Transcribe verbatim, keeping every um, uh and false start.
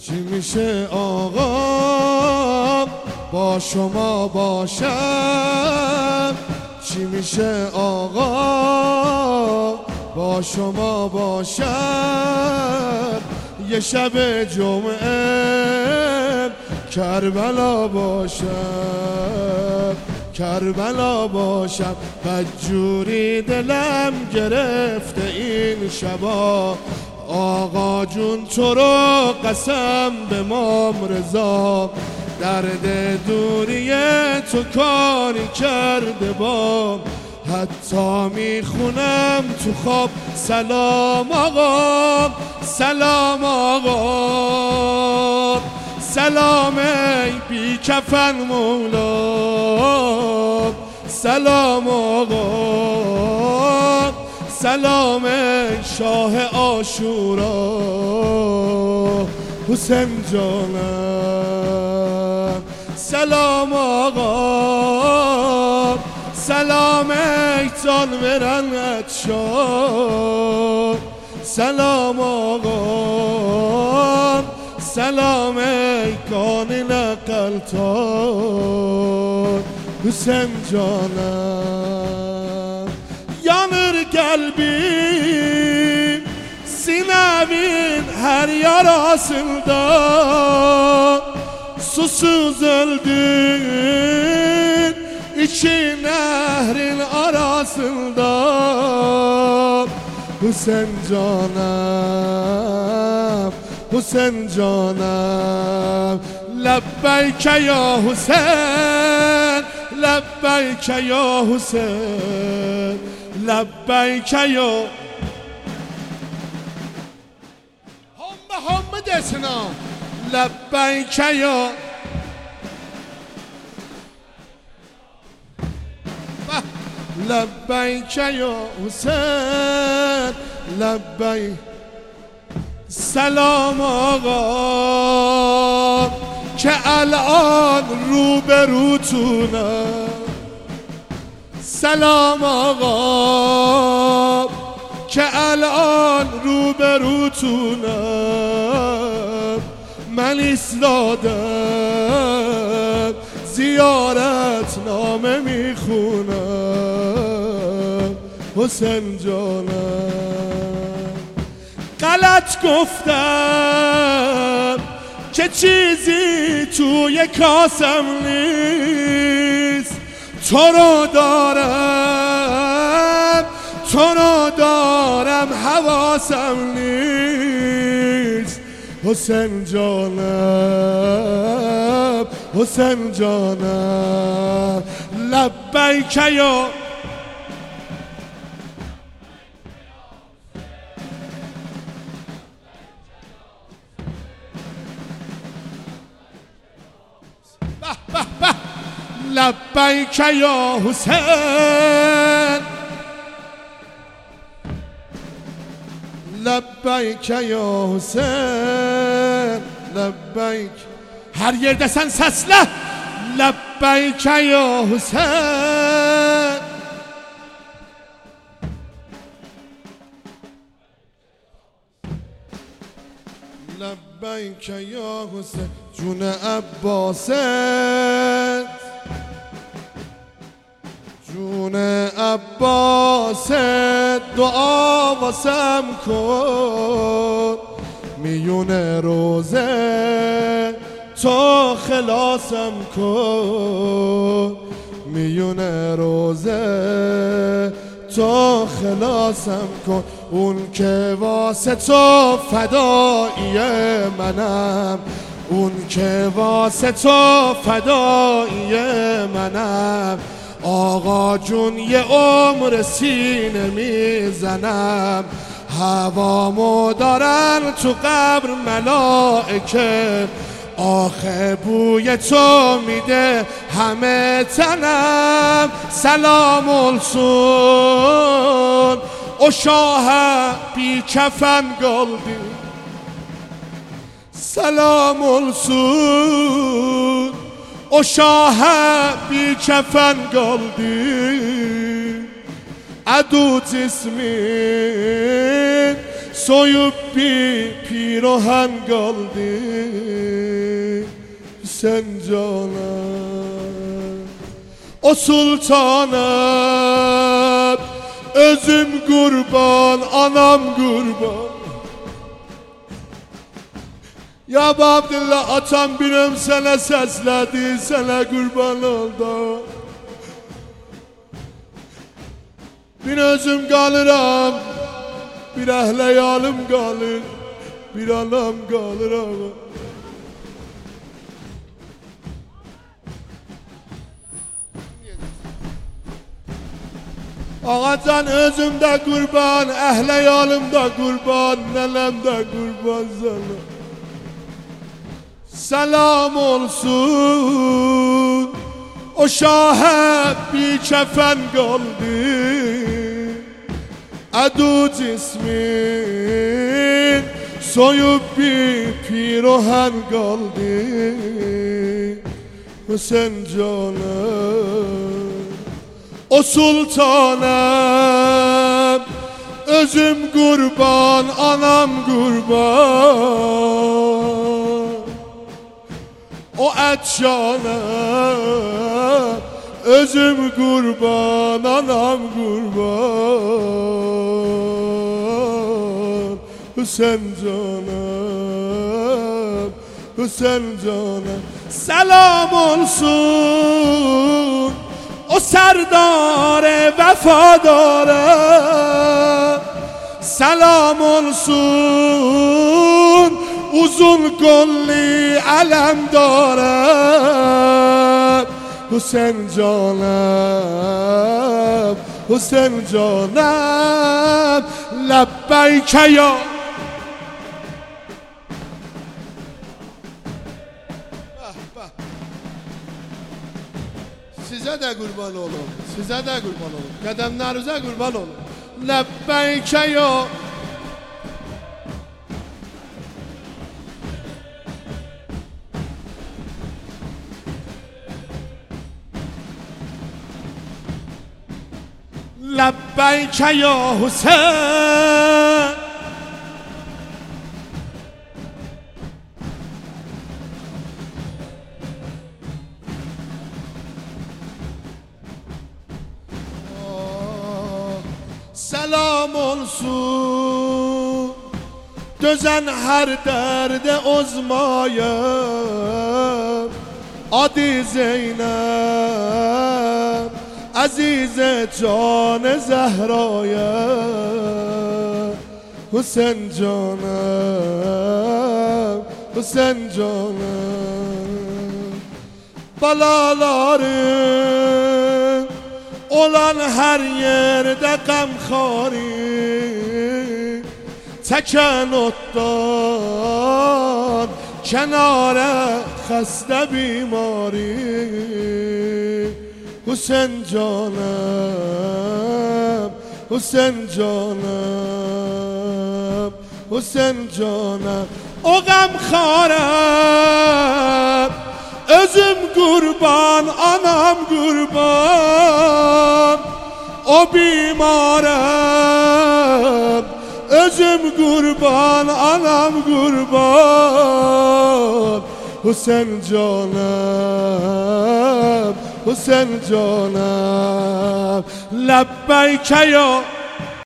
چی میشه آقا با شما باشم؟ چی میشه آقا با شما باشم؟ یه شب جمعه کربلا باشم، کربلا باشم. بدجوری دلم گرفته این شبا، آقا جون تو رو قسم به مام رضا، درد دوری تو کاری کرده با، حتی میخونم تو خواب سلام آقا، سلام آقا، سلام ای بی کفن مولا، سلام آقا، سلام ای شاه عاشورا، حسین جانم. سلام آقا، سلام ای جانوران عطشان، سلام آقا، سلام ای کان نقلتان، حسین جانم. Yanır kalbim Sinavin her yarasında, susuz öldün iki nehrin arasında, Hüseyin canım, Hüseyin canım. Lebbeyke ya Hüseyin, lebbeyke ya Hüseyin, lebbeyke ya. Hamma hamma desin ha. Lebbeyke ya. lebbeyke ya Hüseyin, lebbeyk. سلام آقا که الان روبروتونم، سلام آقا که الان روبروتونم. من ایستادم زیارت نامه میخونم، حسین جانم. غلط گفتم که چیزی توی کاسم نیست، تو رو دارم، تو رو دارم، حواسم نیست. حسین جانم، حسین جانم. لبیک یا لبیک یا حسین، لبیک یا حسین، لبیک. Her yerde sen sesle. Lebbeyke ya Hüseyin. Lebbeyke ya Hüseyin. Cun Abbaset, جون عباس دعا واسم کن، میون روزه تو خلاصم کن، میون روزه تو خلاصم کن. اون که واسه تو فدایی منم، اون که واسه تو فدایی منم. آقا جون یه عمر سینه میزنم، هوامو دارن تو قبر ملائکه، آخه بوی تو میده همه تنم. سلام olsun o şaha bir kefen kaldı، سلام olsun o şaha bir kefen kaldı. عدو جسمین soyup bir pirohan kaldı sen cana. O sultana özüm kurban, anam kurban. Ya Abdullah atam birim sana sesledi, sana kurban oldu. Bir özüm kalıram, bir əhləyalım qalır, bir anam qalır ağa. Ağacan özümdə qurban, əhləyalımda qurban, nələmdə qurban sana. Selam olsun o şahe bir kefen kaldı, adu cismin soyup bir pirohan kaldı. Sen canım o sultanım, özüm kurban, anam kurban. O etşana özüm kurban, anam kurban. Hüsen canım, Hüsen canım. Selam olsun o serdare vefadare. Selam olsun uzun kolli alemdare. Hüsen canım, Hüsen canım, lebbeyke ya. Size de kurban olun, size de kurban olun, kademlerinize kurban olun. Lebbeyke ya. لبیک یا حسین. Selam olsun dözen her derde ozmaya. Adı Zeynep عزیز جان زهرایا. حسین جانم، حسین جانم. Balaların olan her yerde gamxari, çeken ottan kenara xəstə bimari. Hüsen canım, Hüsen canım, Hüsen canım. O gamxarım, özüm kurban, anam kurban. O bimarım, özüm kurban, anam kurban. Hüsen canım, Hüsen canım, lebbeyke ya.